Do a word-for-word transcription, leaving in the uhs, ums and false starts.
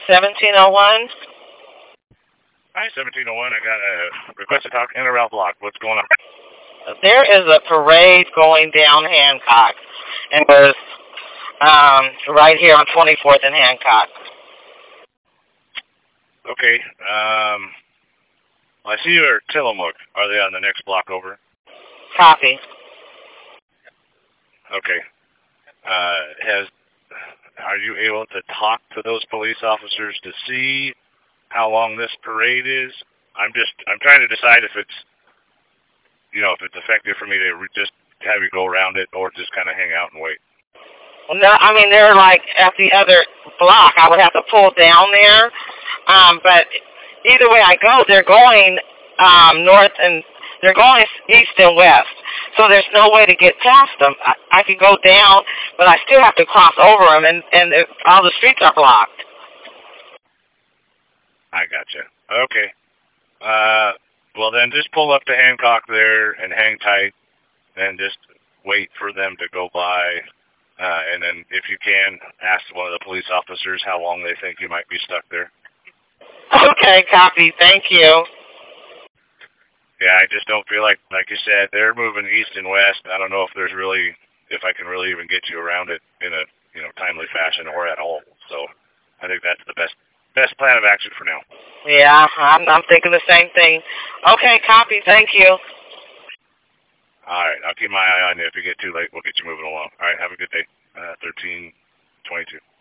seventeen oh one. Hi, seventeen oh one. I got a request to talk in or out block. What's going on? There is a parade going down Hancock, and there's um, right here on twenty-fourth and Hancock. Okay. Um, well, I see you at Tillamook. Are they on the next block over? Copy. Okay. Uh, has are you able to talk to those police officers to see how long this parade is? I'm just I'm trying to decide if it's you know if it's effective for me to re- just have you go around it or just kind of hang out and wait. Well, no, I mean they're like at the other block. I would have to pull down there, um, but either way I go, they're going um, north and they're going east and west. So there's no way to get past them. I, I could go down, but I still have to cross over them, and and it, all the streets are blocked. I gotcha. Okay. Uh, well then just pull up to Hancock there and hang tight, and just wait for them to go by. Uh, and then if you can, ask one of the police officers how long they think you might be stuck there. Okay, copy. Thank you. Yeah, I just don't feel like, like you said, they're moving east and west. I don't know if there's really, if I can really even get you around it in a, you know, timely fashion or at all. So I think that's the best, best plan of action for now. Yeah, I'm, I'm thinking the same thing. Okay, copy. Thank you. All right, I'll keep my eye on you. If you get too late, we'll get you moving along. All right, have a good day. Uh, thirteen twenty-two.